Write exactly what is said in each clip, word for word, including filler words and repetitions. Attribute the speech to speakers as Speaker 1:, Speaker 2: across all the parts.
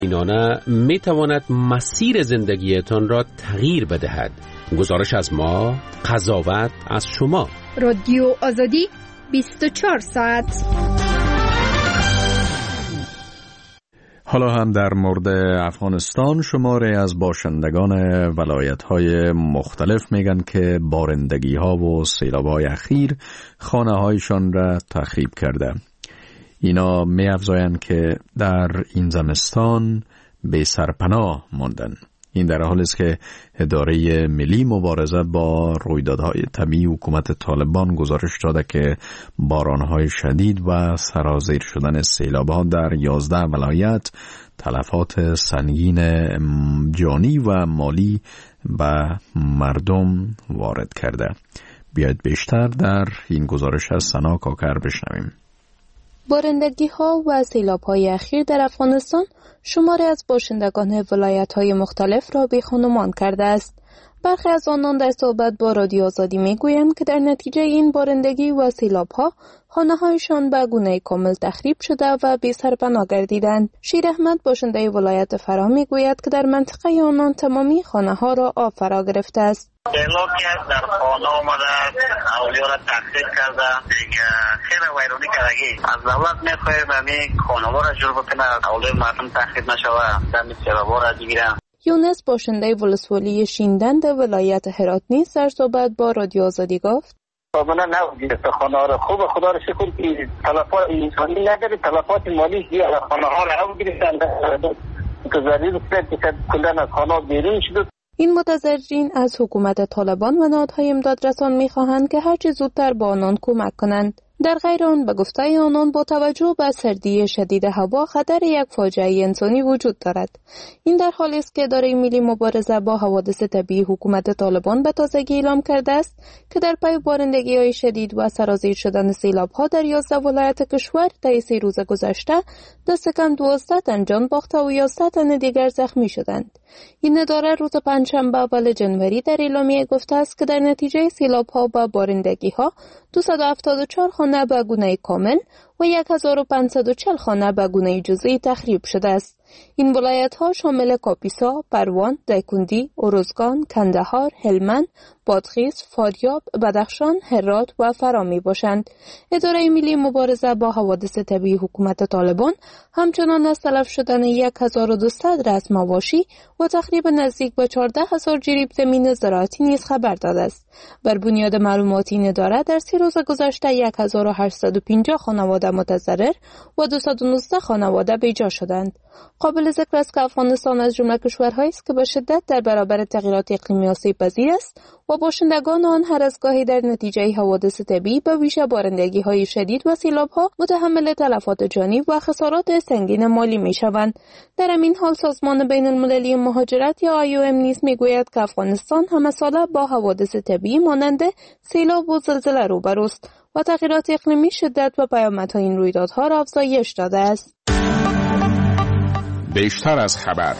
Speaker 1: اینانه می تواند مسیر زندگیتان را تغییر بدهد. گزارش از ما، قضاوت از شما.
Speaker 2: رادیو آزادی بیست و چهار ساعت.
Speaker 3: حالا هم در مورد افغانستان شماره از باشندگان ولایت‌های مختلف میگن که بارندگی‌ها و سیلاب‌های اخیر خانه‌هایشان را تخریب کرده. اینا می‌افزایند که در این زمستان بی سرپناه ماندن. این در حالی است که اداره ملی مبارزه با رویدادهای طبیعی حکومت طالبان گزارش داده که بارانهای شدید و سرازیر شدن سیلاب‌ها در یازده ولایت تلفات سنگین جانی و مالی به مردم وارد کرده. بیاید بیشتر در این گزارش از سنا کاکر بشنویم.
Speaker 4: بارندگی‌ها و سیلاب‌های اخیر در افغانستان شماری از باشندگان ولایت‌های مختلف را بی‌خانمان کرده است. برخی از آنان در صحبت با رادیو آزادی می‌گویند که در نتیجه این بارندگی و سیلاب‌ها خانه‌هایشان به گونه کامل تخریب شده و بی سرپناه گردیدند. شیر احمد باشنده ولایت فرا می‌گوید که در منطقه آنان تمامی خانه‌ها را آب فرا گرفته است.
Speaker 5: سیلاب که در خانه آمده اولیا را تخریب کرده، دیگه خیلی ویرانی کردگی. از دولت می‌خواهیم همین خانه‌ها را جور بکنه، اولیا مردم تخریب نشود، دم سیلاب‌ها را بگیرن.
Speaker 4: یونس باشنده ولسوالی شیندند ولایت هرات نیز در صحبت با رادیو آزادی گفت:
Speaker 5: خانه نبودید خانه ها را خوب خدا را شکر که تلفات انسانی نداره، تلفات مالی که خانه ها را هم گرفتن که ضریر است که کلن از خانه بیرون شد.
Speaker 4: این متضررین از حکومت طالبان و نهادهای امدادرسان می‌خواهند که هرچه زودتر با آنان کمک کنند. در غیر آن به گفته آنان با توجه به سردی شدید هوا خطر یک فاجعه انسانی وجود دارد. این در حالی است که اداره ملی مبارزه با حوادث طبیعی حکومت طالبان به تازگی اعلام کرده است که در پی بارندگی‌های شدید و سرازیر شدن سیلاب‌ها در یازده ولایت کشور طی سه روز گذشته دست کم دوازده تن جان باخته و یازده تن دیگر زخمی شدند. این اداره روز پنجشنبه اول جنوری در اعلامیه گفته است که در نتیجه سیلاب‌ها و بارندگی‌ها دویست و هفتاد و چهار خانه به گونه کامل و هزار و پانصد و چهل خانه به گونه جزئی تخریب شده است. این ولایت‌ها شامل کاپیسا، پروان، دایکندی، اروزگان، کندهار، هلمند، بادغیس، فاریاب، بدخشان، هرات و فرا میباشند. اداره ملی مبارزه با حوادث طبیعی حکومت طالبان همچنان از تلف شدن هزار و دویست رأس مواشی و تخریب نزدیک به چهارده هزار جریب زمین زراعتی نیز خبر داده است. بر بنیاد معلومات این اداره در سی روز گذشته هزار و هشتصد و پنجاه خانواده متضرر و دویست و نوزده خانواده بیجا شدند. قابل ذکر است که افغانستان از جمله کشورهایی است که به شدت در برابر تغییرات اقلیمی آسیب پذیر است و باشندگان آن هر از گاهی در نتیجه حوادث طبیعی به ویژه بارندگی‌های شدید و سیلاب‌ها متحمل تلفات جانی و خسارات سنگین مالی می‌شوند. در همین حال سازمان بین‌المللی مهاجرت یا آی او ام نیز می‌گوید که افغانستان همه ساله با حوادث طبیعی مانند سیلاب و زلزله روبروست و تغییرات اقلیمی شدت و پیامدهای این رویدادها را افزایش داده است.
Speaker 6: بیشتر از خبر.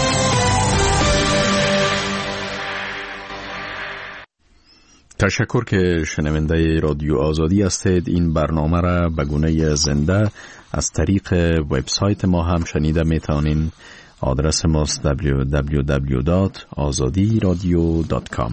Speaker 3: تشکر که شنونده رادیو آزادی هستید. این برنامه را به گونه زنده از طریق وبسایت ما هم شنیده میتونین. آدرس ماست دبلیو دبلیو دبلیو دات آزادی رادیو دات کام.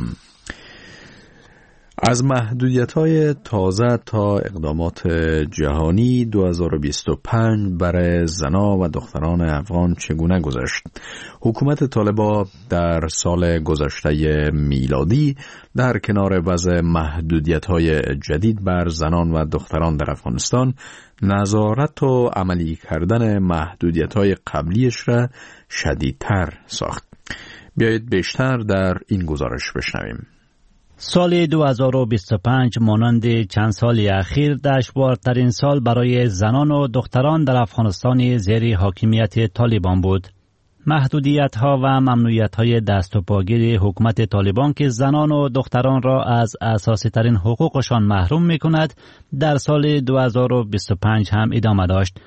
Speaker 3: از محدودیت‌های تازه تا اقدامات جهانی دو هزار و بیست و پنج برای زنان و دختران افغان چگونه گذشت؟ حکومت طالبان در سال گذشته میلادی در کنار وضع محدودیت‌های جدید بر زنان و دختران در افغانستان نظارت و عملی کردن محدودیت‌های قبلیش را شدیدتر ساخت. بیایید بیشتر در این گزارش بشنویم.
Speaker 7: سال دو هزار و بیست و پنج مانند چند سال اخیر دشوارترین سال برای زنان و دختران در افغانستان زیر حاکمیت طالبان بود. محدودیت‌ها و ممنوعیت‌های دست و پاگیر حکومت طالبان که زنان و دختران را از اساسی ترین حقوقشان محروم می‌کند در سال دو هزار و بیست و پنج هم ادامه داشت.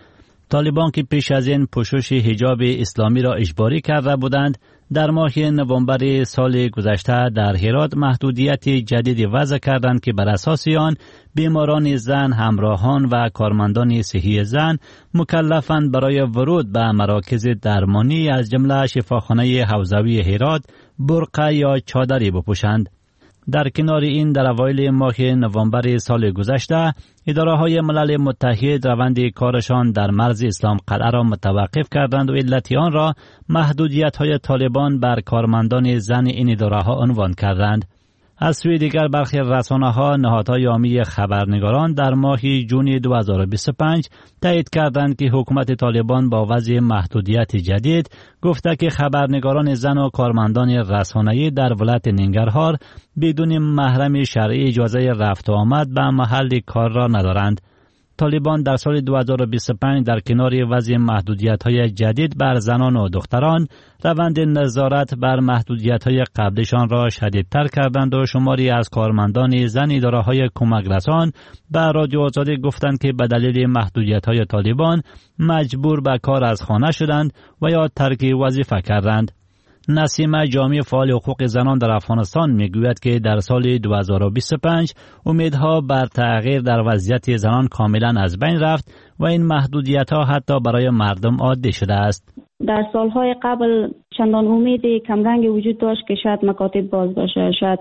Speaker 7: طالبان که پیش از این پوشش حجاب اسلامی را اجباری کرده بودند، در ماه نوامبر سال گذشته در هرات محدودیت جدید وضع کردند که بر اساس آن بیماران زن، همراهان و کارمندان صحی زن مکلفند برای ورود به مراکز درمانی از جمله شفاخانه حوزوی هرات برقع یا چادری بپوشند. در کنار این در اوایل ماه نوامبر سال گذشته اداره‌های ملل متحد روند کارشان در مرز اسلام قلعه را متوقف کردند و علت آن را محدودیت‌های طالبان بر کارمندان زن این اداره‌ها عنوان کردند. از سوی دیگر برخی رسانه‌ها نهادهای عامی خبرنگاران در ماه جون دو هزار و بیست و پنج تایید کردند که حکومت طالبان با وضع محدودیت جدید گفته که خبرنگاران زن و کارمندان رسانه‌ای در ولایت ننگرهار بدون محرم شرعی اجازه رفت و آمد به محل کار را ندارند. طالبان در سال دو هزار و بیست و پنج در کنار وضع محدودیت‌های جدید بر زنان و دختران روند نظارت بر محدودیت‌های قبلشان را شدیدتر کردند و شماری از کارمندان زن اداره‌های کمک رسان به رادیو آزادی گفتند که به دلیل محدودیت‌های طالبان مجبور به کار از خانه شدند و یا ترک وظیفه کردند. نسیم جامی فعال حقوق زنان در افغانستان میگوید که در سال دو هزار و بیست و پنج امیدها بر تغییر در وضعیت زنان کاملا از بین رفت و این محدودیت‌ها حتی برای مردم عادی شده است.
Speaker 6: در سالهای قبل چندان امید کمرنگ وجود داشت که شاید مکاتب باز باشه، شاید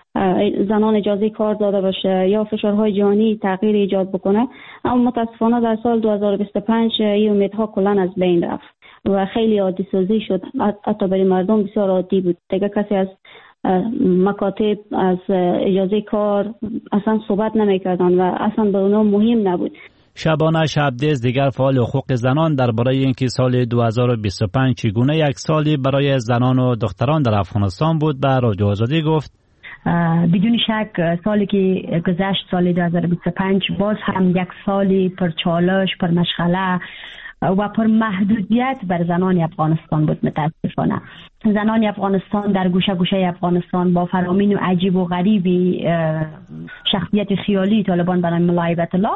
Speaker 6: زنان اجازه کار داده باشه یا فشارهای جهانی تغییر ایجاد بکنه، اما متاسفانه در سال دو هزار و بیست و پنج این امیدها کلا از بین رفت و خیلی عادی سازی شد. حتی برای مردم بسیار عادی بود. دیگه کسی از مکاتب، از اجازه کار اصلا صحبت نمی‌کردند و اصلا به اونها مهم نبود.
Speaker 7: شبانه شبدیز دیگر فعال حقوق زنان درباره اینکه سال دو هزار و بیست و پنج چگونه یک سالی برای زنان و دختران در افغانستان بود به رادیو آزادی گفت:
Speaker 8: بدون شک سالی که گذشت، سال دو هزار و بیست و پنج باز هم یک سالی پر چالش، پر مشغله و پر محدودیت بر زنان افغانستان بود. متاسفانه زنان افغانستان در گوشه گوشه افغانستان با فرامین و عجیب و غریبی شخصیت خیالی طالبان برای ملایبت الله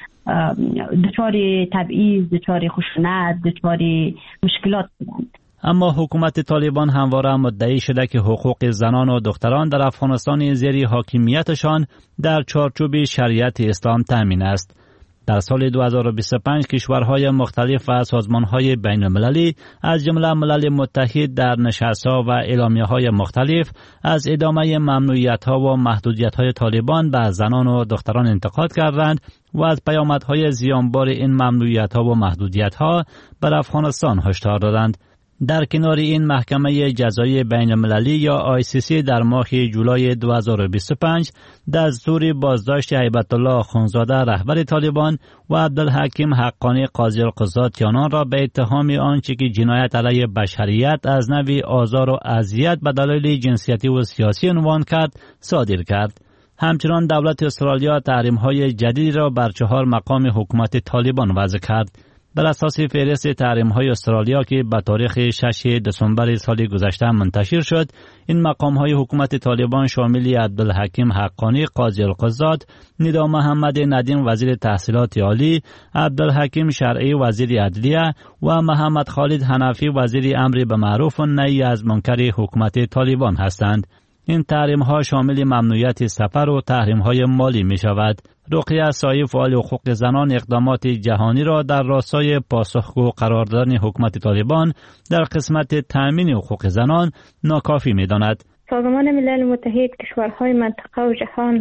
Speaker 8: دچار تبعیض، دچار خشونت، دچار مشکلات بودند.
Speaker 7: اما حکومت طالبان همواره مدعی شده که حقوق زنان و دختران در افغانستان زیر حاکمیتشان در چارچوب شریعت اسلام تامین است. در سال دو هزار و بیست و پنج کشورهای مختلف و سازمانهای بین المللی از جمله ملل متحد در نشست‌ها و اعلامیه‌های مختلف از ادامه ممنوعیت‌ها و محدودیت‌های طالبان به زنان و دختران انتقاد کردند و از پیامدهای زیانبار این ممنوعیت‌ها و محدودیت‌ها بر افغانستان هشدار دادند. در کنار این محکمه جزایی بین المللی یا آی سی سی در ماه جولای دو هزار و بیست و پنج دستور بازداشت هیبت الله آخونزاده رهبر طالبان و عبدالحکیم حقانی قاضی القضات آنان را به اتهام آنچه که جنایت علیه بشریت از نوع آزار و اذیت به دلایل جنسیتی و سیاسی عنوان کرد صادر کرد. همچنان دولت استرالیا تحریم‌های جدیدی را بر چهار مقام حکومت طالبان وضع کرد. بر اساس فهرست تحریم‌های استرالیا که به تاریخ شش دسامبر سال گذشته منتشر شد، این مقام‌های حکومت طالبان شامل عبدالحکیم حقانی قاضی القضات، ندا محمد ندیم وزیر تحصیلات عالی، عبدالحکیم شرعی وزیر عدلیه و محمد خالد حنفی وزیر امر به معروف و نهی از منکر حکومت طالبان هستند. این تحریم‌ها شامل ممنوعیت سفر و تحریم‌های مالی می‌شود. رقیه سایی فعال حقوق زنان اقدامات جهانی را در راستای پاسخگو قرار دادن حکومت طالبان در قسمت تأمین حقوق زنان ناکافی می‌داند.
Speaker 9: سازمان ملل متحد کشورهای منطقه و جهان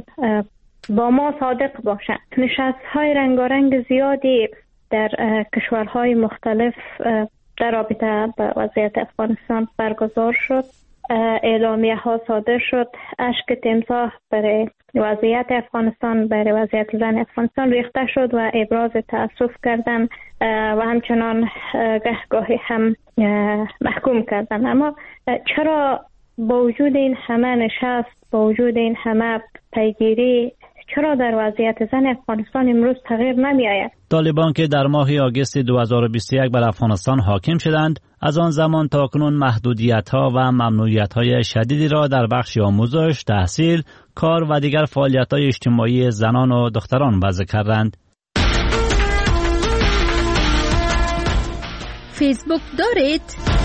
Speaker 9: با ما صادق باشند. نشست‌های رنگارنگ زیادی در کشورهای مختلف در رابطه با وضعیت افغانستان برگزار شد. اعلامیه ها صادر شد. اشک تمساح برای وضعیت افغانستان، برای وضعیت زن افغانستان ریخته شد و ابراز تأسف کردن و همچنان گهگاهی هم محکوم کردن. اما چرا با وجود این همه نشست، با وجود این همه پیگیری، چرا در وضعیت زن افغانستان امروز تغییر نمی آید؟
Speaker 7: طالبان که در ماه آگوست دو هزار و بیست و یک بر افغانستان حاکم شدند، از آن زمان تا کنون محدودیت‌ها و ممنوعیت‌های شدیدی را در بخش آموزش، تحصیل، کار و دیگر فعالیت‌های اجتماعی زنان و دختران وضع کردند.
Speaker 2: فیسبوک دارید؟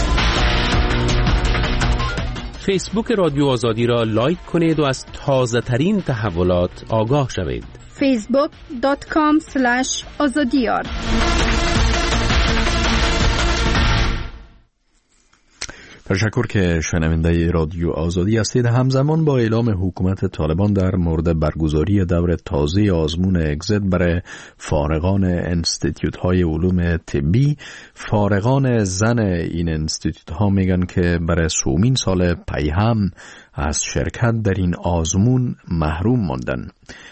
Speaker 1: فیسبوک رادیو آزادی را لایک کنید و از تازه ترین تحولات آگاه شوید.
Speaker 2: فیسبوک دات کام اسلش آزادیار.
Speaker 3: تشکر که شنونده رادیو آزادی هستید. همزمان با اعلام حکومت طالبان در مورد برگزاری دور تازه آزمون اگزیت برای فارغان انستیتیوت های علوم طبی، فارغان زن این انستیتیوت ها میگن که برای سومین سال پی هم از شرکت در این آزمون محروم ماندن.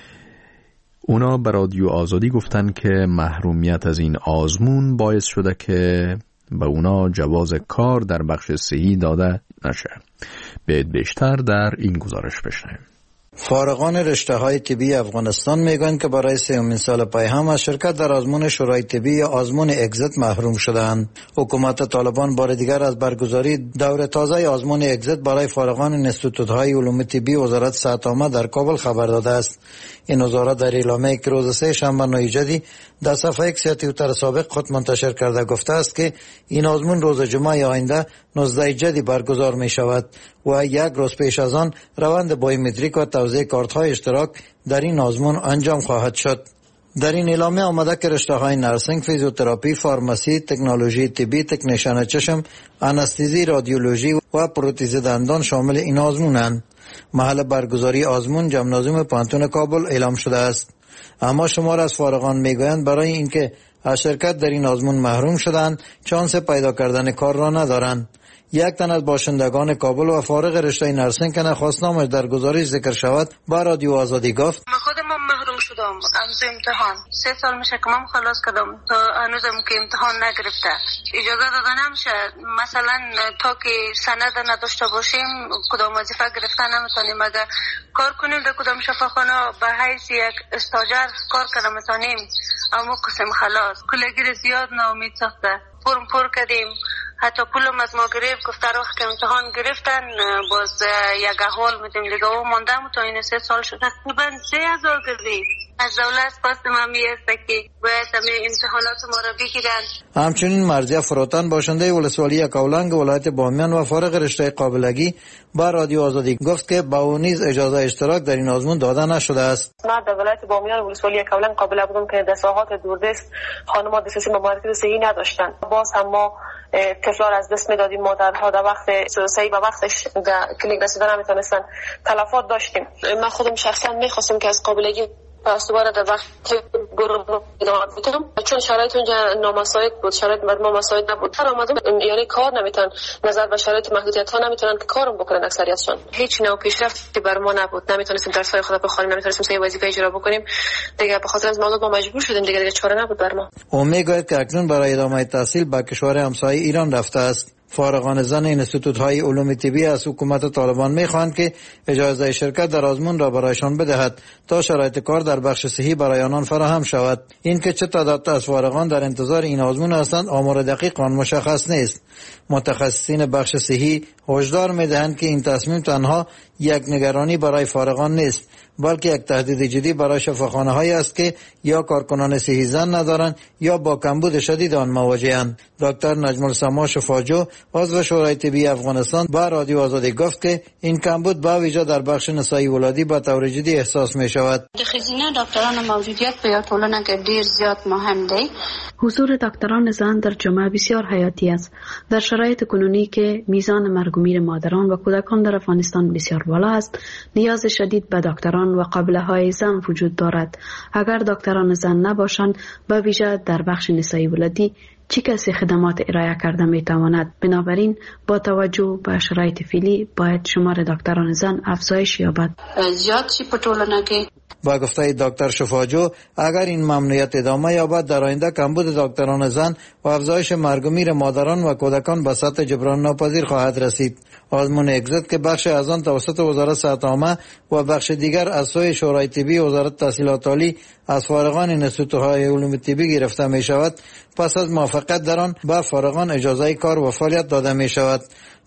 Speaker 3: اونا به رادیو آزادی گفتن که محرومیت از این آزمون باعث شده که به اونا جواز کار در بخش صحی داده نشه. باید بیشتر در این گزارش بشنویم.
Speaker 10: فارغان رشته های طبی افغانستان میگن که برای سومین سال پی هم از شرکت در آزمون شورای طبی یا آزمون اگزیت محروم شدند. حکومت طالبان بار دیگر از برگزاری دور تازه آزمون اگزیت برای فارغان انستیتوت های علوم طبی وزارت صحت عامه در کابل خبر داده است. این وزارت در اعلامیه‌ای که روز سه شنبه نویجدی در صفحه اکس توییتر سابق خود منتشر کرده گفته است که این آزمون روز جمعه آینده نوزده جدی برگزار می شود و یک روز پیش از آن روند بایومتریک و توزیع کارت های اشتراک در این آزمون انجام خواهد شد. در این اعلامیه آمده که رشته های نرسینگ، فیزیوتراپی، فارماسی، تکنولوژی طبی، تکنیشن چشم، آنستزی، رادیولوژی و پروتز دندان شامل این آزمونند. محل برگزاری آزمون جمنازیوم پانتون کابل اعلام شده است. اما شمار از فارغان میگویند برای اینکه از شرکت در این آزمون محروم شدند چانس پیدا کردن کار را ندارند. یک تن از باشندگان کابل و فارغ رشته نرسینگ که نخواستنامش در گزارش ذکر شود با رادیو آزادی گفت:
Speaker 11: من خودم محروم شدم از امتحان. سه سال میشه که من خلاص کردم تا هنوزم که امتحان نگرفته. اجازه داده نمیشه مثلا تا که سند نداشته باشیم کدام وظیفه گرفته نمیتونیم. اگر کار کنیم در کدام شفاخانه به حیث یک استاجر کار کنیم میتونیم. اما قسم خلاص کلگیر زیاد ناامید ساخته. فرم پر کردیم، حتی پولم از ما گرفت، گفت در وقت که امتحان گرفتن باز یک احوال میدیم دیگه و ماندم تا این سه سال شد. تقریبا سه هزار گردید از دولت خواستم همی است که باید همه امتحانات ما را بگیرن.
Speaker 10: همچنین مرضیه فروتن باشنده ولسوالی کولنگ ولایت بامیان و فارغ رشته قابلگی با رادیو آزادی گفت که با او نیز اجازه اشتراک در این آزمون داده نشده است.
Speaker 12: من در ولایت بامیان ولسوالی کولنگ قابل بودم که در ساحات دوردست خانم‌ها دسترسی به مراکز صحی نداشتند. باز هم ما طفلان از دست میدادیم، مادرها در وقت صحیح به وقتش در کلینیک رسیدن نمیتونستن، تلفات داشتیم. من خودم شخصا میخواستم که از قابلگی پس دوباره در وقت گروه ادامه بدم چون شرایط اونجا نامساعد بود، شرایط مردم مساعد نبود. هر آمدم یعنی کار نمیتونن، نظر به شرایط محدودیت ها نمیتونن که کارم بکنن اکثریتشون. هیچ نوع پیشرفتی بر ما نبود، نمیتونستیم درس‌های خود بخونیم، نمیتونستیم سه وظیفه اجرا بکنیم. دیگه به خاطر از موضوع ما مجبور شدیم دیگه دیگه چاره نبود بر ما.
Speaker 10: او میگوید که اکنون برای ادامه تحصیل به کشور همسایه ایران رفته است. فارغان زن انستیتوت های علوم طبی از حکومت طالبان میخواهند که اجازه شرکت در آزمون را برایشان بدهد تا شرایط کار در بخش صحی برای آنان فراهم شود. این که چه تعداد از فارغان در انتظار این آزمون هستند آمار دقیق آن مشخص نیست. متخصصین بخش صحی هشدار میدهند که این تصمیم تنها یک نگرانی برای فارغان نیست بلکه یک تهدید جدی برای شفاخانه هایی است که یا کارکنان صحی زن ندارند یا با کمبود شدید آن مواجهند. دکتر نجم السما شفاجو عضو شورای طبی افغانستان با رادیو آزادی گفت که این کمبود با ویژه در بخش نسایی ولادی با طور جدی احساس می شود.
Speaker 11: د ښځینه ډاکټرانو موجودیت په یو ټولنه کې ډیر زیات مهم دی.
Speaker 13: حضور دکتران زن در جامعه بسیار حیاتی است. در شرایط کنونی که میزان مرگ و میر مادران و کودکان در افغانستان بسیار بالا است، نیاز شدید به دکتران و قابله های زن وجود دارد. اگر دکتران زن نباشند، به ویژه در بخش نسایی ولادی، چه کسی خدمات ارائه کرده می تواند؟ بنابراین با توجه به شرایط فعلی باید شمار دکتران زن افزایش یابد.
Speaker 11: زیاد چی په ټولنه کې
Speaker 10: با گفته دکتر شفاجو اگر این ممنوعیت ادامه یابد در آینده کمبود دکتران زن و افزایش مرگ و میر مادران و کودکان به سطح جبران ناپذیر خواهد رسید. آزمون اگزیت که بخش از آن توسط وزارت صحت عامه و بخش دیگر از سوی شورای طبی وزارت تحصیلات عالی از فارغان انستیتوت‌های علوم طبی گرفته می شود، پس از موافقت در آن به فارغان اجازه کار و فعالیت داده می شود.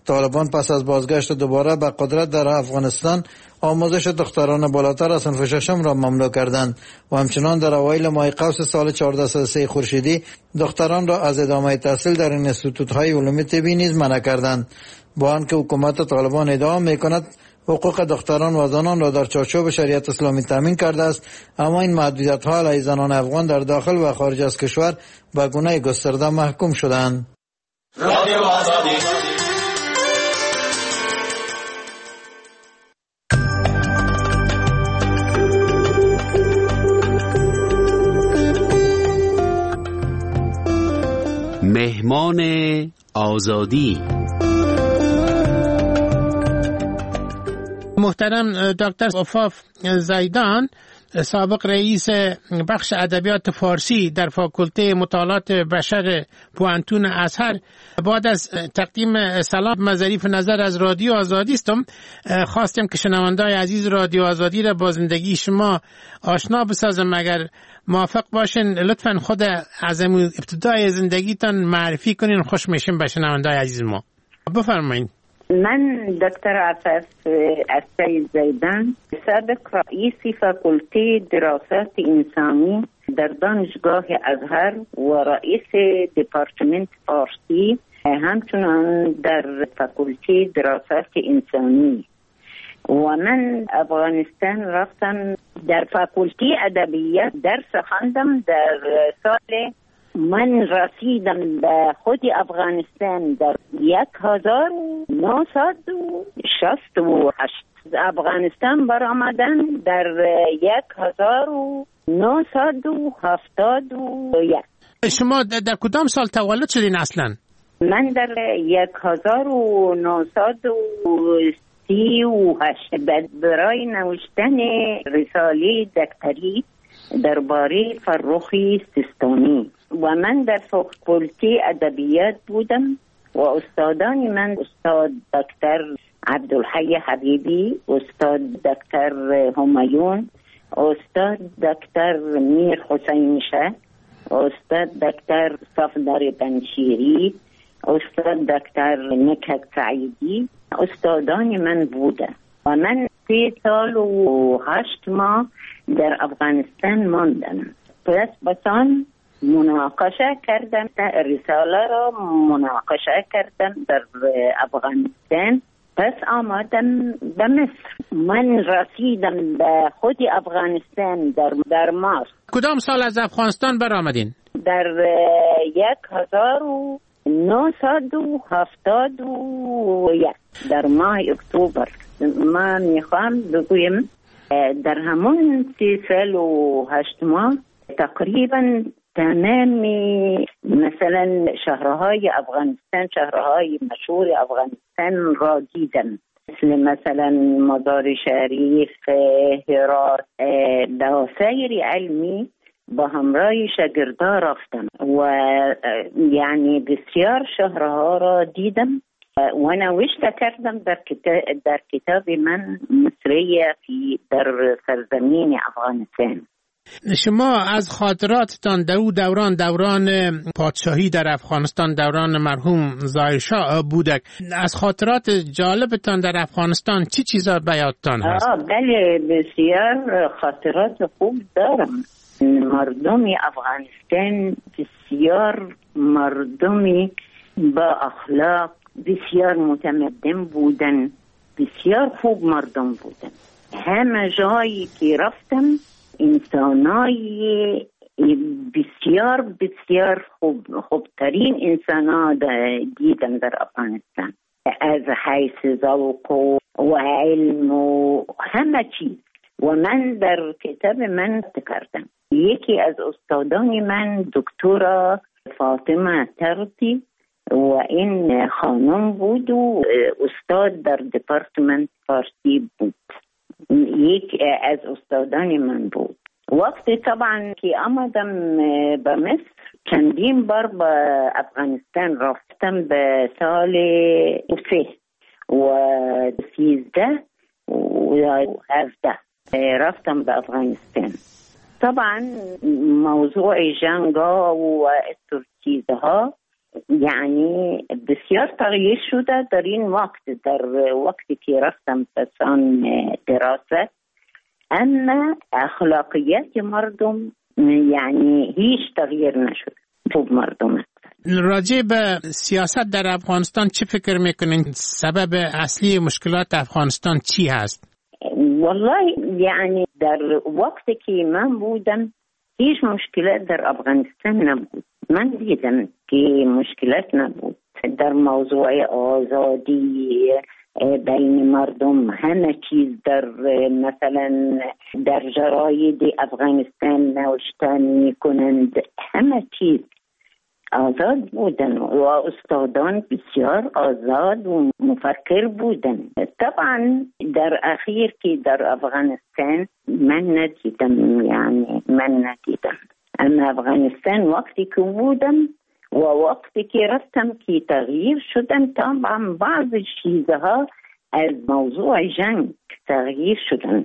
Speaker 10: طالبان پس از بازگشت دوباره به قدرت در افغانستان آموزش دختران بالاتر از صنف ششم را ممنوع کردند و همچنان در اوایل ماه قوس سال چهارده صد و سه خورشیدی دختران را از ادامه تحصیل در انستیتوت‌های علوم طبی نیز منع کردند. با آنکه حکومت طالبان ادعا می‌کند حقوق دختران و زنان را در چارچوب شریعت اسلامی تامین کرده است، اما این محدودیت‌ها علیه زنان افغان در داخل و خارج از کشور به گونه گسترده محکوم شدند.
Speaker 1: مهمان آزادی.
Speaker 14: محترم دکتر عفاف زیدان، سابق رئیس بخش ادبیات فارسی در فاکولته مطالعات بشر پوانتون ازهر، بعد از تقدیم سلام و ظریف نظر از رادیو آزادی استم، خواستم که شنونده‌های عزیز رادیو آزادی را با زندگی شما آشنا بسازم. اگر موافق باشین لطفاً خود از ابتدای زندگیتان معرفی کنین، خوش میشیم به شنونده‌های عزیز ما. بفرمایید.
Speaker 15: من دکتر عفاف السید زیدان، سابق رئیس فاکولته دراسات انسانی در دانشگاه ازهر و رئیس دپارتمنت فارسی، همچنان در فاکولته دراسات انسانی. و من افغانستان رفتم در فاکولته ادبیات درس خواندم. در سال من رسیدم به خود افغانستان در یک هزار و نهصد و شصت و هشت. افغانستان برآمدن در یک هزار و نهصد و هفتاد و یک.
Speaker 14: شما در کدام سال تولد شدین اصلا؟
Speaker 15: من در یک هزار و نهصد و سی و هشت برای نوشتن رساله دکتری درباره فرخی سیستانی و من در فاکولته ادبیات بودم و استادان من استاد دکتر عبدالحی حبیبی، استاد دکتر همایون، استاد دکتر میر حسین شه، استاد دکتر صفدر بنشیری، استاد دکتر نکهت سعیدی استادان من بودن و من سه سال و هشت ماه در افغانستان ماندم. پس بسان مناقشه کردم، رساله را مناقشه کردم در افغانستان. پس آمدم به مصر. من رسیدم به خود افغانستان در, در مارس.
Speaker 14: کدام سال از افغانستان برآمدین؟
Speaker 15: در یک هزار و نهصد و هفتاد و یک در ماه اکتبر. ما میخوام بگویم در همون سی سال و هشت ماه تقریبا تمام مثلا شهرهای افغانستان، شهرهای مشهور افغانستان را دیدم، مثل مثلا مزار شریف، هرات. به سیر علمی با همراه شاگردا رفتم و یعنی بسیار شهرها را دیدم و نوشته کردم در کتاب, در کتاب من مصریه فی در سرزمین افغانستان.
Speaker 14: شما از خاطراتتان در او دوران دوران پادشاهی در افغانستان، دوران مرحوم ظاهرشاه بودک، از خاطرات جالبتان در افغانستان چی چیزا به یادتان هست؟
Speaker 15: بله، بسیار خاطرات خوب دارم. مردم افغانستان بسیار مردمی با اخلاق، بسیار متمدن بودن، بسیار خوب مردم بودن. همه جایی که رفتم انسانای بسیار بسیار خوب خوبترین انسانا دیدم در افغانستان، از حیث ذوق و علم و همه چیز. و من در کتاب من کردم، یکی از استادان من دکتر فاطمه ترتی و این خانم بود و استاد در دپارتمنت فارسی بود، یک از استادان من بود. وقتی طبعا که آمدم به مصر چندین بار به افغانستان رفتم، به سال سه و سیزده و هفده رفتم به افغانستان. طبعا موضوع جنگ و استور چیزها یعنی بسیار تغییر شده در این وقت، در وقتی که رفتم پسان دراسه، اما اخلاقیت مردم یعنی هیچ تغییر نشد. خوب مردم
Speaker 14: راجع به سیاست در افغانستان چه فکر میکنین؟ سبب اصلی مشکلات افغانستان چی هست؟
Speaker 15: والله یعنی در وقتی که من بودم هیچ مشکلات در افغانستان نبود. من دیدم که مشکلات نبود در موضوع آزادی بین مردم. همه چیز در مثلا در جراید افغانستان نوشتن میکنند، همه چیز آزاد بودن و استادان بسیار آزاد و مفکر بودن. طبعا در اخیر که در افغانستان من ندیدم، یعنی من ندیدم، اما افغانستان وقتی که بودم و وقتی که رفتم که تغییر شدن. طبعا بعض چیزها از موضوع جنگ تغییر شدن،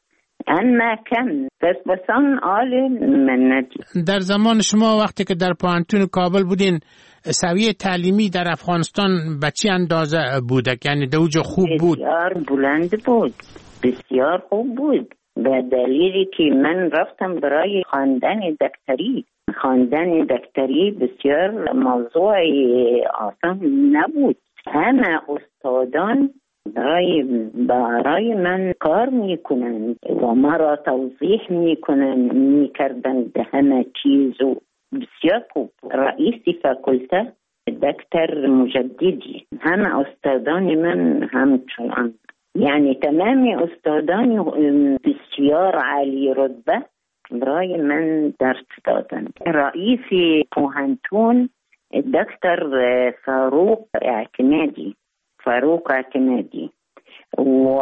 Speaker 15: اما کم بس بسان آل من ندید.
Speaker 14: در زمان شما وقتی که در پوهنتون کابل بودین سویه تعلیمی در افغانستان به چه اندازه بوده؟ یعنی دوجه خوب بود؟
Speaker 15: بسیار بلند بود، بسیار خوب بود، به دلیلی که من رفتم برای خواندن دکتری. خواندن دکتری بسیار موضوع آسان نبود. همه استادان برای برای من کار میکنند و مرا توضیح میکنند، میکردند همه چیز و بسیار خوب. رئیس فاکولته دکتر مجددی، همه استادان من همچنان، یعنی تمام استادان بسیار عالی رتبه برای من درس دادند. رئیس پوهنتون دکتر فاروق اعتمادی فاروق اعتمادی و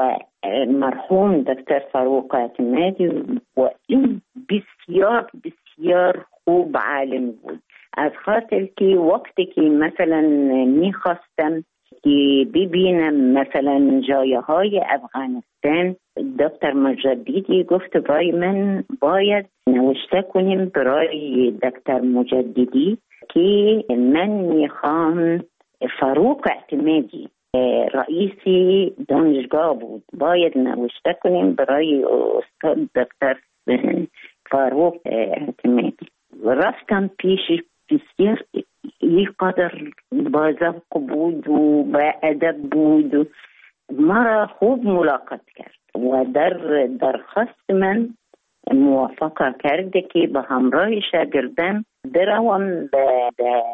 Speaker 15: مرحوم دکتر فاروق اعتمادی و این بسیار بسیار خوب عالم بود. از خاطر که وقتی که مثلا میخواستم که ببینم مثلا جایه های افغانستان، دکتر مجددی گفت برای من باید نوشته کنیم برای دکتر مجددی که من میخوام فاروق اعتمادی رئیس دانشگاه بود، باید نوشته کنیم برای استاد دکتر فاروق اعتمادی. رفتم پیش، بسیار یک قدر بازبق بود و با ادب بود و مرا خوب ملاقات کرد و در درخواست من موافقه کرده که به همراه شاگردان بروم به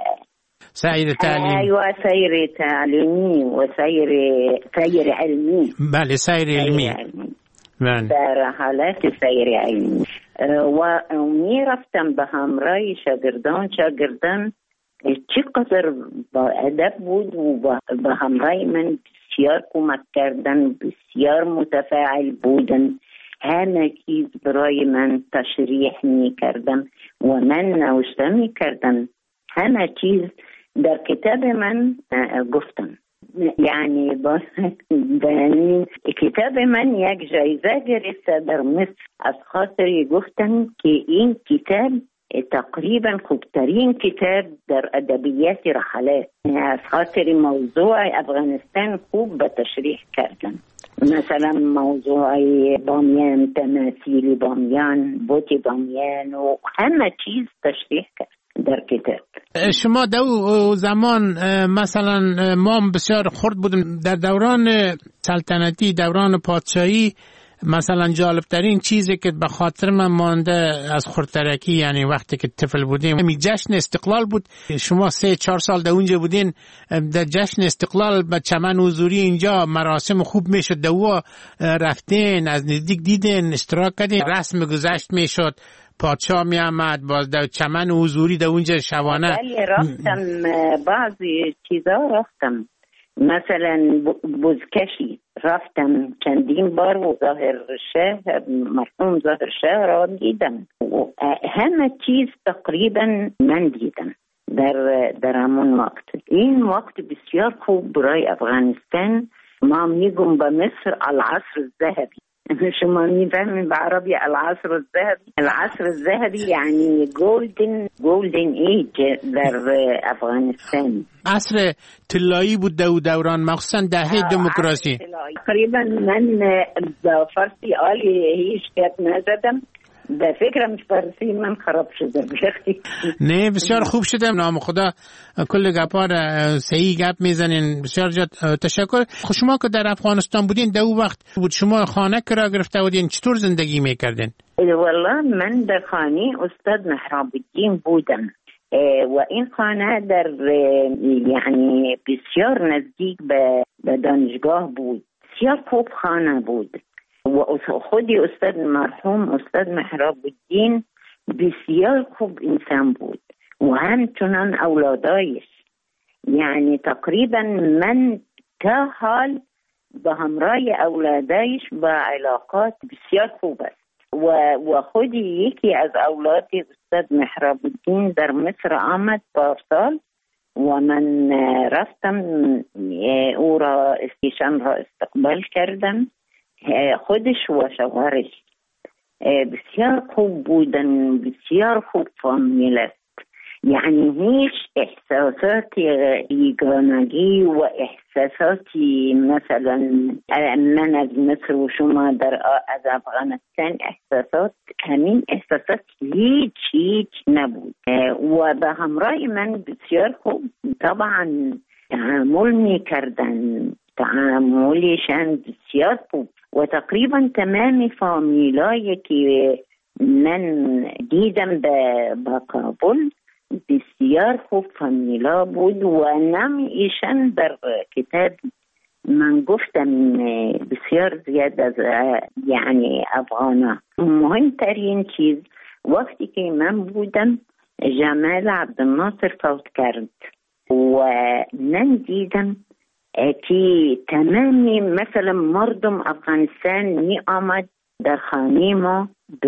Speaker 14: سیر تعلیم
Speaker 15: و سیر تعلیمی و سیر سیر علمی.
Speaker 14: بله سیر علمی.
Speaker 15: بله. در حالت سیر علمی و می رفتم به همراه شاگردان. شاگردان چقدر با ادب بود و به همراه من بسیار کمک کردن، بسیار متفاعل بودن، همه چیز برای من تشریح می کردم و من نوشته می کردم. همه چیز در کتاب من گفتم، یعنی با کتاب من یک جایزه گرفته در مصر. از خاطر گفتم که این کتاب تقریبا خوبترین کتاب در ادبیات رحلات، از خاطر موضوع افغانستان خوب به تشریح کردن. مثلا موضوع بامیان، تماثیل بامیان، بوت بامیان و همه چیز تشریح کرد در کتاب.
Speaker 14: شما دو زمان مثلا ما بسیار خرد بودیم در دوران سلطنتی، دوران پادشاهی. مثلا جالب ترین چیزی که به خاطر من مانده از خردترکی، یعنی وقتی که طفل بودیم، می جشن استقلال بود. شما سه چهار سال در اونجا بودین، در جشن استقلال به چمن حضوری اینجا مراسم خوب میشد، دو رفتین از نزدیک دیدین، اشتراک کردین، رسم گذشت میشد، پادشاه می آمد، باز در چمن حضوری در اونجا شبانه.
Speaker 15: بله رفتم، بعضی چیزا رفتم، مثلا بزکشی رفتم چندین بار و ظاهر شهر، مرحوم ظاهر شهر را دیدم و همه چیز تقریبا من دیدم در در همون وقت. این وقت بسیار خوب برای افغانستان. ما میگم به مصر العصر الذهبی، شما میفهمین به عربی العصر الذهبی. العصر الذهبی یعنی گولدن گولدن ایج در افغانستان.
Speaker 14: عصر طلایی بود دو دوران، مخصوصا دهه دموکراسی.
Speaker 15: تقریبا من با فارسی عالی هیچ گپ نزدم، به فکرم فارسی من خراب شده.
Speaker 14: نه بسیار خوب شده، نام خدا کل گپا را صحیح گپ میزنین. بسیار جد تشکر. خب شما که در افغانستان بودین دو وقت بود، شما خانه کرا گرفته بودین، چطور زندگی میکردین؟
Speaker 15: والله من در خانه استاد محراب الدین بودم و این خانه در یعنی بسیار نزدیک به دانشگاه بود، بسیار خوب خانه بود و خودی استاد مرحوم استاد محراب الدین بسیار خوب انسان بود و همچنان اولادایش. یعنی تقریبا من تا حال به همراه اولادایش با علاقات بسیار خوب است و و خودی یکی از اولاد استاد محراب الدین در مصر آمد پارسال و من رفتم او را استیشان را استقبال کردم، خودش و شوهرش بسیار خوب بودن، بسیار خوب فامیل است. یعنی هیچ احساساتی یگانگی و احساساتی مثلا من از مصر و شما در از افغانستان احساسات، همین احساسات هیچ هیچ نبود و به همراه من بسیار خوب طبعا تعامل می کردن، تعاملشان بسیار خوب و تقریبا تمام فامیلایی که من دیدم به کابل بسیار خوب فامیلا بود و نام ایشان در کتاب من گفتم بسیار زیاد از یعنی افغانا. مهمترین چیز وقتی که من بودم جمال عبدالناصر فوت کرد و من دیدم که تمامی مثلا مردم افغانستان می آمد در خانه ما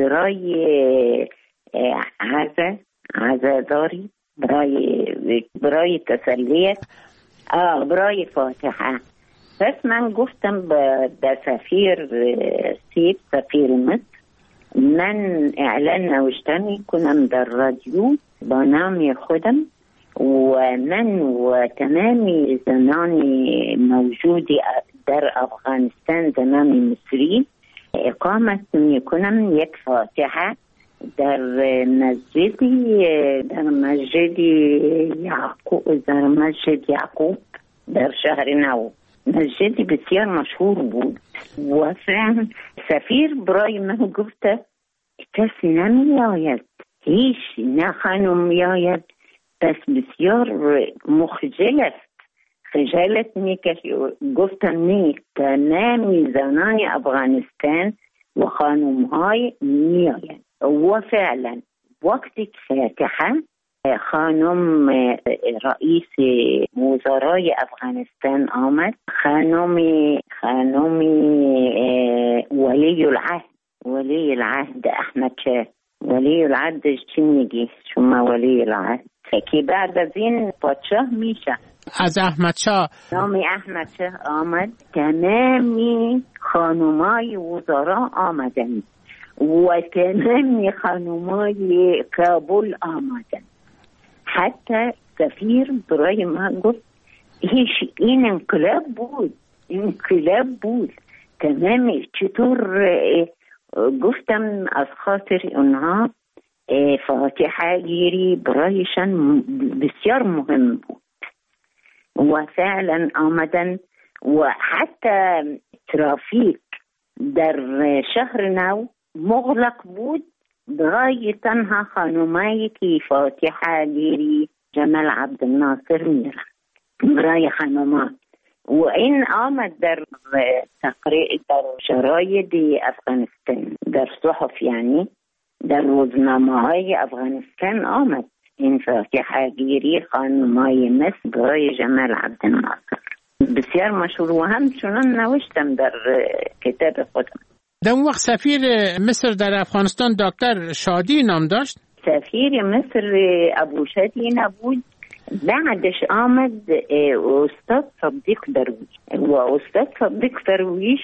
Speaker 15: برای عزا عزاداری، برای برای تسلیت، برای فاتحه. پس من گفتم به سفیر سیب سفیر مصر من اعلان نوشته کنم در رادیو با نام خودم و من و تمامی زنان موجود در افغانستان زنان مصری اقامت میکنم یک فاتحه در مسجد در مسجد یعقوب در مسجد یعقوب در شهر نو. مسجد بسیار مشهور بود و فعلا سفیر برای من گفته کسی نمی آید، هیچ نه خانم می آید، پس بسیار مخجل است، خجالت میکشی. گفتم نه، تمام زنان افغانستان و خانم های می آید و فعلا وقتی فاتحه خانم رئیس وزرای افغانستان آمد، خانم خانم ولی العهد ولی العهد احمد شاه. ولی العهد چی میگی شما؟ ولی العهد که بعد از این پادشاه میشه.
Speaker 14: از احمد شاه
Speaker 15: نام احمد شاه آمد، تمامی خانمای وزرا آمدن و تمامی خانمای کابل آمدن. حتی سفیر برای من گفت هیچ این انقلاب بود، انقلاب بود تمامی. چطور؟ گفتم از خاطر اونها فاتحه گیری برایشان بسیار مهم بود و فعلا آمدن و حتی ترافیک در شهر نو مغلق بود برای تنها خانمایی که فاتحه گیری جمال عبدالناصر میرن برای خانمان. و این آمد در تقریع در شراید افغانستان، در صحف یعنی در روزنامه های افغانستان آمد این فاتحه گیری خانمای مصر برای جمال عبدالناصر. بسیار مشهور و همچنان نوشتم در کتاب خودم.
Speaker 14: در اون وقت سفیر مصر در افغانستان دکتر شادی نام داشت؟
Speaker 15: سفیر مصر ابو شادی نبود، بعدش آمد استاد صدیق درویش و استاد صدیق درویش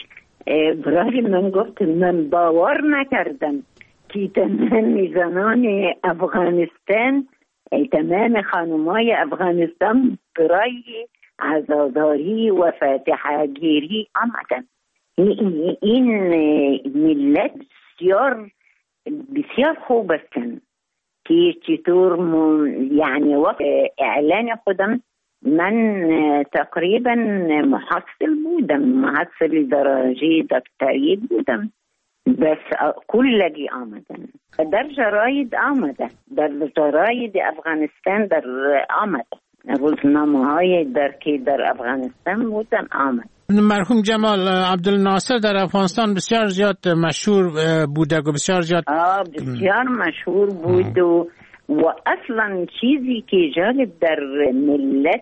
Speaker 15: برای من گفت من باور نکردم که تمام زنان افغانستان، تمام خانمای افغانستان برای عزاداری و فاتحه گیری آمدن. این ملت بسیار بسیار خوب هستن که چطور یعنی وقت اعلان خودم من تقریبا محصل بودم، محصل درجه دکتری بودم، بس کلگی آمدن در جراید آمده، در جراید افغانستان در آمده، روزنامه های در که در افغانستان بودن آمد.
Speaker 14: مرحوم جمال عبدالناصر در افغانستان بسیار زیاد مشهور بوده و بسیار زیاد
Speaker 15: بسیار مشهور بود و و اصلا چیزی که جالب در ملت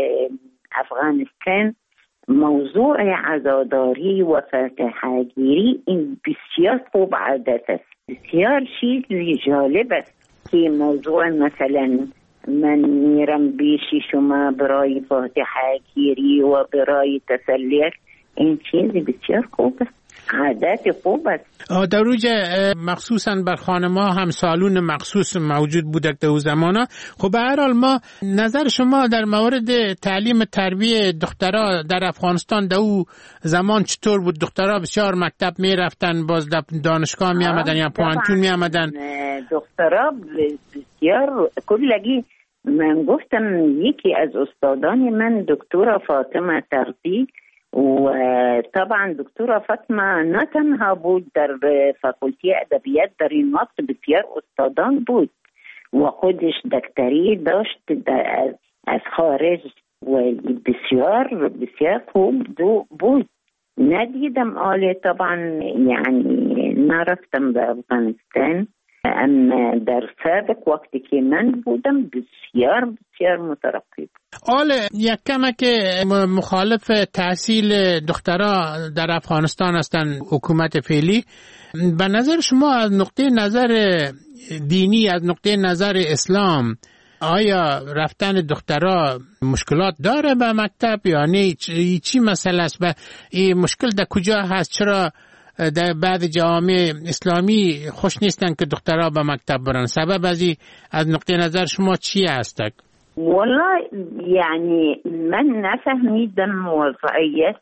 Speaker 15: افغانستان موضوع عزاداری و فاتحه گیری این بسیار خوب عادت است. بسیار چیزی جالب است که موضوع مثلا من میرم بیشی شما برای فاتحه گیری و برای تسلیت، این چیزی بسیار خوب است، عادت خوب است.
Speaker 14: در روز مخصوصا بر خانم‌ها هم سالون مخصوص موجود بوده در اون زمانه. خب به هر حال ما نظر شما در مورد تعلیم تربیه دخترها در افغانستان در اون زمان چطور بود؟ دخترها بسیار مکتب می رفتن، باز دانشگاه می آمدن یا پوانتون می آمدن؟
Speaker 15: دخترها بسیار کلگی. من گفتم یکی از استادان من دکتر فاطمه تربی و طبعا دکتر فاطمه نه تنها بود در فاکولته ادبیات، در این وقت بسیار استادان بود و خودش دکتری داشت از خارج و بسیار بسیار خوب بود. ندیدم آله طبعا یعنی نرفتم به افغانستان، اما در سابق وقتی که من بودم بسیار بسیار مترقب.
Speaker 14: آله یک کمه که مخالف تحصیل دخترها در افغانستان هستن حکومت فعلی، به نظر شما از نقطه نظر دینی، از نقطه نظر اسلام، آیا رفتن دخترها مشکلات داره به مکتب یا نه؟ چی مسئله است؟ این مشکل در کجا هست؟ چرا در بعض جوامع اسلامی خوش نیستن که دخترها به مکتب برن؟ سبب ازی از نقطه نظر شما چی هست؟
Speaker 15: والله یعنی من نفهمیدم وضعیت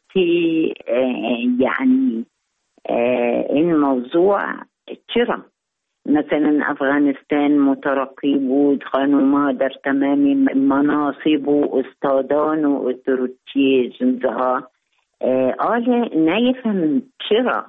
Speaker 15: یعنی این موضوع چرا مثلا افغانستان مترقی بود، خانوما در تمام مناصب و استادان و اتروچی جنزها، آله نیفهم چرا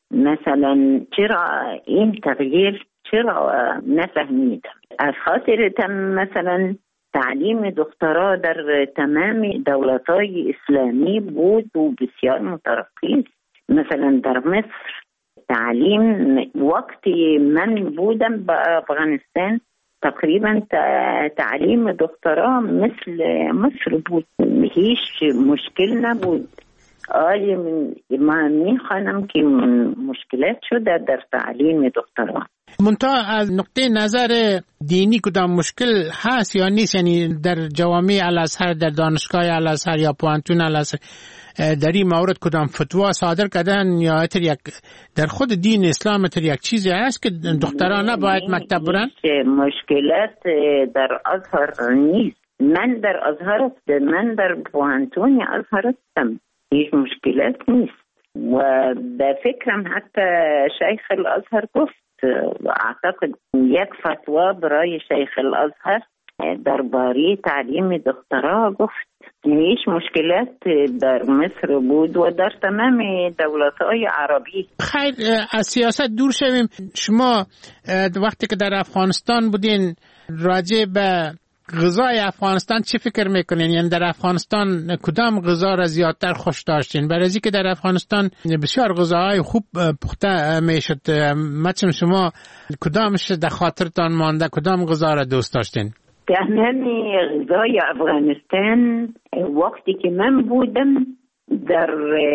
Speaker 15: مثلا چرا این تغییر چرا نفهمیدم. از خاطر تم مثلا تعلیم دخترها در تمام دولت‌های اسلامی بود و بسیار مترقی. مثلا در مصر تعلیم وقتی من بودم با افغانستان تقریبا تعلیم دخترها مثل مصر بود، هیچ مشکل نبود. آلی من میخوانم که مشکلات شده در تعلیم دخترها.
Speaker 14: منتها از نقطه نظر دینی کدام مشکل هست یا نیست؟ یعنی در جوامع الازهر، در دانشگاه الازهر یا پوانتون الازهر در این مورد کدام فتوا صادر کردن یا اتر یک در خود دین اسلام اتر یک چیزی هست که دختران نباید مکتب برن؟
Speaker 15: مشکلات در ازهر نیست. من در ازهر من در پوانتون ازهر هستم، هیچ مشکلات نیست و به فکرم حتی شیخ الازهر گفت و اعتقد یک فتوا برای شیخ الازهر درباره تعلیم دخترها گفت. هیچ مشکلات در مصر بود و در تمام دولت‌های عربی.
Speaker 14: خیر از سیاست دور شویم. شما وقتی که در افغانستان بودین راجع به غذای افغانستان چی فکر میکنین؟ یعنی در افغانستان کدام غذا را زیادتر خوش داشتین؟ برای اینکه در افغانستان بسیار غذاهای خوب پخته میشد. مثلا شما کدامش در خاطرتان مانده؟ کدام غذا را دوست داشتین؟
Speaker 15: تمام غذای افغانستان وقتی که من بودم در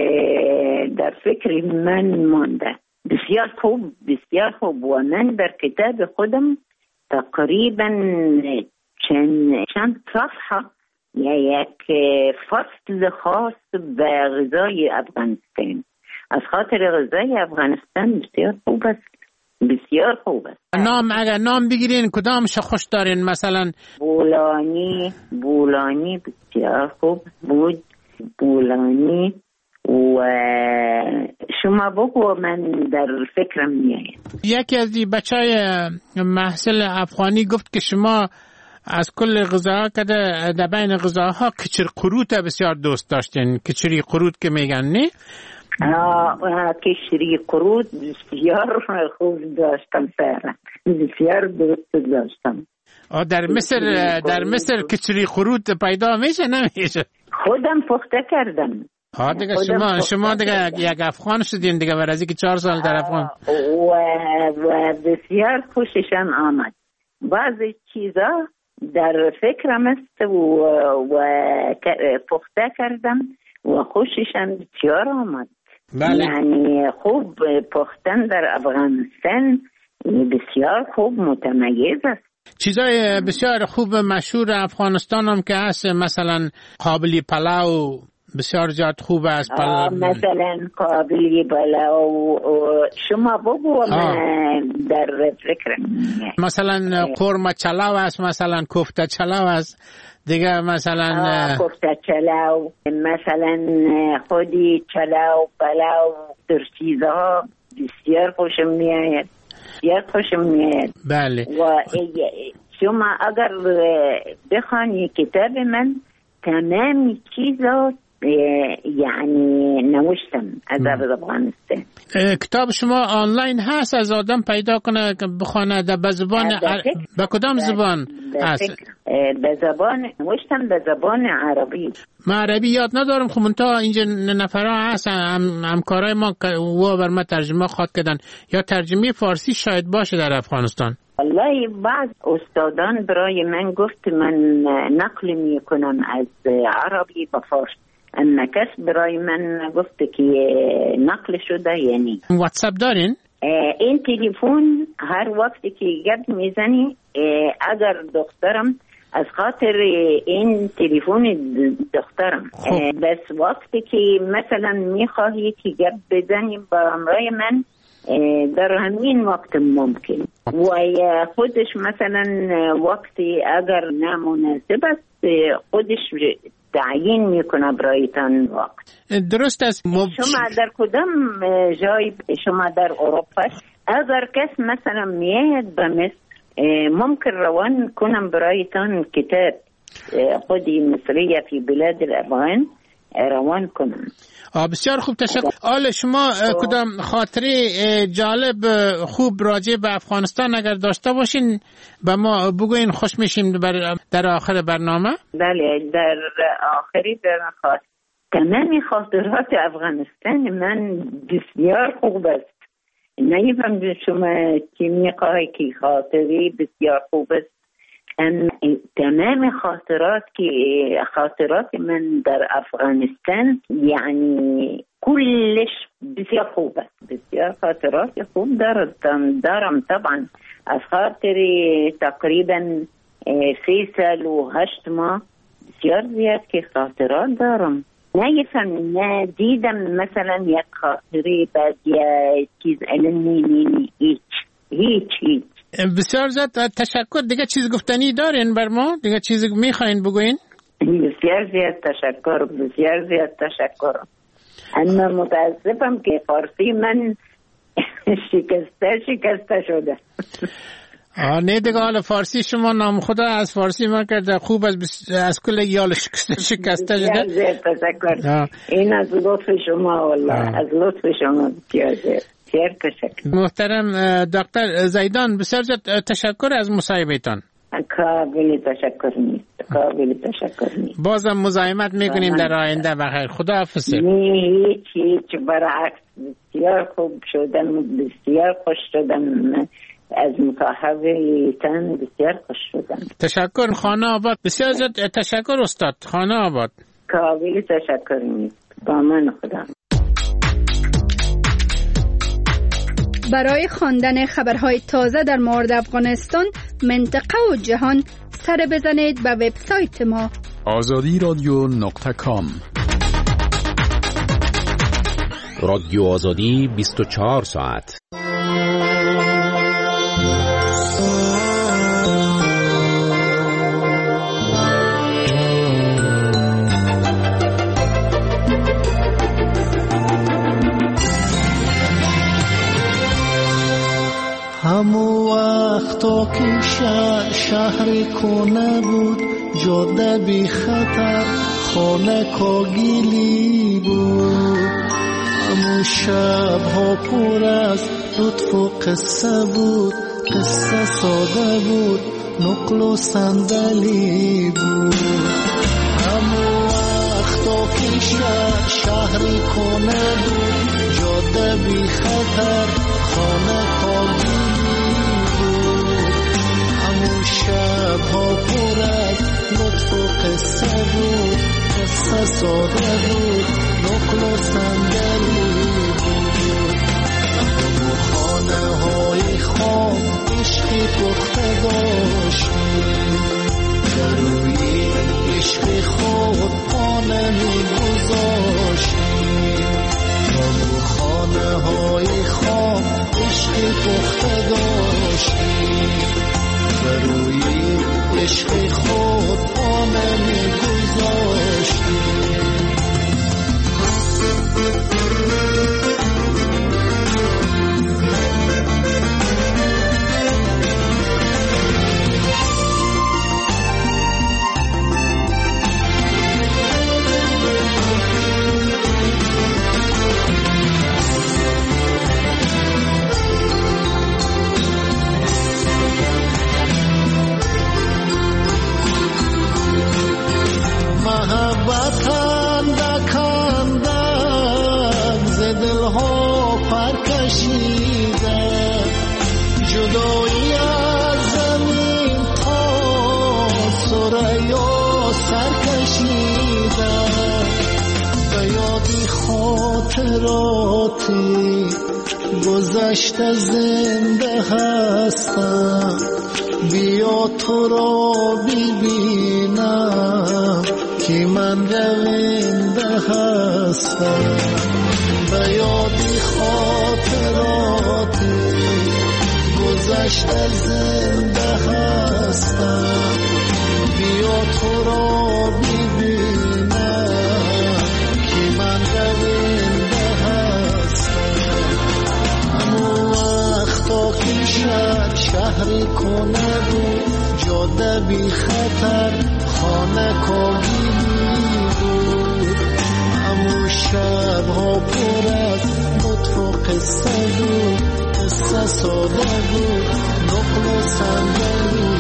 Speaker 15: در فکر من مانده بسیار خوب بسیار خوب و من در کتاب خودم تقریبا چند چند صفحه یا یک فصل خاص به غذای افغانستان. از خاطر غذای افغانستان بسیار خوب است، بسیار خوب است.
Speaker 14: نام اگر نام بگیرین کدامش خوش دارین؟ مثلا
Speaker 15: بولانی، بولانی بسیار خوب بود، بولانی. و شما بگو من در فکرم میاید.
Speaker 14: یکی از دی بچه های محصل افغانی گفت که شما از کل غذاها که در بین غذاها کچر قروت بسیار دوست داشتین. کچری قروت که میگن نه؟
Speaker 15: آه کچری قروت بسیار خوب داشتم فعلا، بسیار دوست داشتم.
Speaker 14: آه در مصر در مصر کچری قروت پیدا میشه نمیشه؟
Speaker 15: خودم پخته کردم.
Speaker 14: ها دیگه شما شما دیگه یک افغان شدین دیگه، برای از اینکه چهار سال در افغان.
Speaker 15: و, و بسیار خوششان آمد. بعضی چیزا در فکرم است و, و پخته کردم و خوششان بسیار آمد.
Speaker 14: بله.
Speaker 15: یعنی خوب پختن در افغانستان بسیار خوب متمیز است.
Speaker 14: چیزای بسیار خوب مشهور افغانستان هم که هست، مثلا قابلی پلاو بسیار جات خوب است.
Speaker 15: مثلا قابلی پلاو شما بگو در فکرم.
Speaker 14: مثلا قورمه چلاو است، مثلا کوفته چلاو است دیگه، مثلا
Speaker 15: کوفته چلاو، مثلا خودی چلاو پلاو، در چیزها بسیار خوشم میآید، بسیار خوشم میآید.
Speaker 14: بله.
Speaker 15: و شما اگر بخوانی کتاب من تمام چیزا یعنی نوشتم از افغانستان.
Speaker 14: کتاب شما آنلاین هست، از آدم پیدا کنه بخونه به زبان به کدام زبان هست؟
Speaker 15: به زبان نوشتم، به زبان عربی.
Speaker 14: ما عربی یاد ندارم، خب منتها اینجا نفرها هست هم همکارای ما و بر ما ترجمه خواد کردن، یا ترجمه فارسی شاید باشه در افغانستان.
Speaker 15: والله بعض استادان برای من گفت من نقل می کنم از عربی به فارسی، اما کس برای من گفت که نقل شده. یعنی
Speaker 14: واتساپ دارین؟
Speaker 15: این تلفن هر وقتی که گپ میزنی، اگر دخترم از خاطر این تلفن دخترم بس وقتی که مثلا میخواهی که گپ بزنی با همراه من در همین وقت ممکن، و خودش مثلا وقتی اگر نامناسب است خودش تعیین میکنه برایتان وقت.
Speaker 14: درست است. مب...
Speaker 15: شما در کدام جای، شما در اروپا، اگر کس مثلا میاد به مصر ممکن روان کنم برایتان کتاب خودی مصریه فی بلاد الافغان روان کنم.
Speaker 14: بسیار خوب، تشکر. آل شما کدام خاطره جالب خوب راجع به افغانستان اگر داشته باشین به ما بگوین، خوش میشیم در آخر برنامه.
Speaker 15: بله، در آخری برنامه تمام خاطرات افغانستان من بسیار خوب است. نمیفهم شما چی میخواهی که خاطری بسیار خوب است. تمام خاطرات که خاطرات من در افغانستان یعنی کلش بسیار خوب است، بسیار خاطرات خوب دارم دارم طبعا. از خاطر تقریبا سه سال و هشت ماه بسیار زیاد که خاطرات دارم. نگفتم نه دیدم مثلا یک خاطری بعد یا چیز علمی نی هیچ هیچ هیچ.
Speaker 14: بسیار زیاد تشکر. دیگه چیز گفتنی دارین بر ما؟ دیگه چیزی میخواین بگوین؟
Speaker 15: بسیار زیاد تشکر، بسیار زیاد تشکر. اما متاسفم که فارسی من شکسته شکسته شده.
Speaker 14: آه نه دیگه، حالا فارسی شما نام خدا از فارسی ما کرده خوب از بس... از کل یال شکسته شکسته شده.
Speaker 15: بسیار زیاد تشکر. این از لطف شما والله، از لطف شما بسیار زیاد.
Speaker 14: محترم دکتر زیدان، بسیار تشکر از مصاحبهتان.
Speaker 15: قابل تشکر نیست، قابل تشکر نیست.
Speaker 14: بازم مزاحمت میکنیم در آینده. بخیر، خدا حافظ.
Speaker 15: هیچ هیچ، برعکس بسیار خوب شدم، بسیار خوش شدم از مصاحبهتان، بسیار خوش شدم.
Speaker 14: تشکر. خانه آباد. بسیار تشکر استاد. خانه آباد.
Speaker 15: قابل تشکر نیست. با من خدا.
Speaker 2: برای خواندن خبرهای تازه در مورد افغانستان، منطقه و جهان سر بزنید به وبسایت ما
Speaker 3: آزادی رادیو نقطه کام.
Speaker 1: رادیو آزادی بیست و چهار ساعت.
Speaker 16: همو وقتا که شهر, شهر کنه بود، جاده بی خطر، خانه کاگیلی بود. همو شب ها پر از لطف و قصه بود، قصه ساده بود، نقل و صندلی بود. همو وقتا که شهر, شهر کنه بود، جاده بی خطر، خانه کاگیلی بود. همو شب ها پر از لطف و قصه بود، قصه ساده بود، نقل و صندلی بود. همو خانه های خام عشقی پخته داشتیم، در روی عشق خود پا نمی گذاشتیم. همو خانه های خام عشقی پخته داشتیم، در روی عشق خود پا نمی گذاشتیم. محبت اندک اندک ز دلها پر کشیده، جدایی از زمین تا ثریا سر کشیده. به یادی خاطراتی گذشته زنده هستم، بیا تو را ببینم که من رونده هستم. به یادی خاطراتی گذشته زنده هستم، بیا تو را ببینم که من رونده هستم. همو وقتا که شهر شهر کنه بود، جاده بی خطر، خانه کاگیلی بود. همو شب ها پر از لطف و قصه بود، قصه ساده بود، نقل و صندلی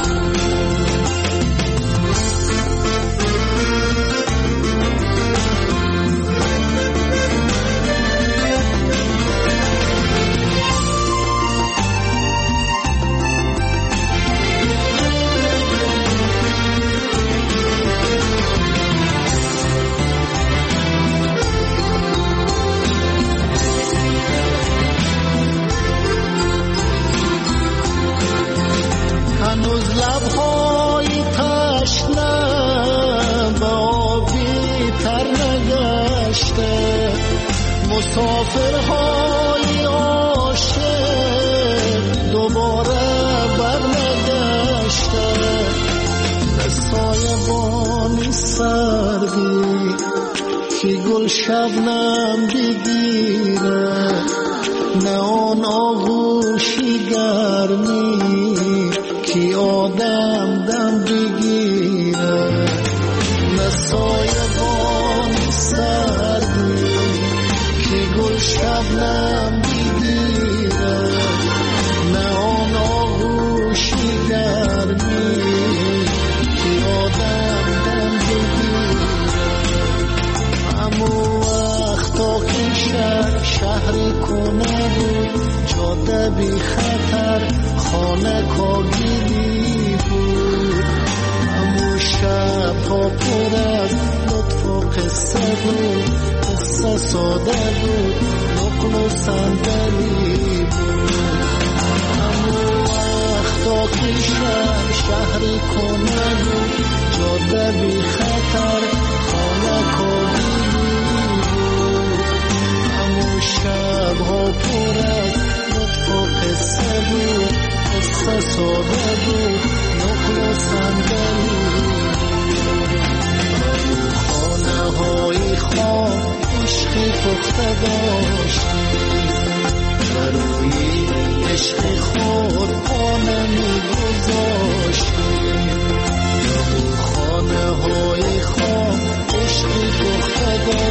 Speaker 16: هنوز لبهای تشنه به آبی تر نگشته، مسافرهای عاشق دوباره بر نگشته. به سایبانی سردی که گل شبنم بگیره، نه آن آغوشی گرمی که آدم دم بگیره. نه سایبانی سردی که گل شبنم بگیره، نه آن آغوشی گرمی که آدم دم بگیره. همو وقتا که شهر شهر کنه بود، جاده بی خطر، خانه کاگیلی بود. همو شب ها پر از لطف و قصه بود، قصه ساده بود، نقل و صندلی بود. همو وقتا که شهر شهر کنه بود، جاده بی خطر، خانه کاگیلی بود. ساده بود نقل و صندلی خانه های خواب عشقی پخته داشتی برای عشق خود خانه می گذاشتی خانه های خواب عشقی پخته داشتی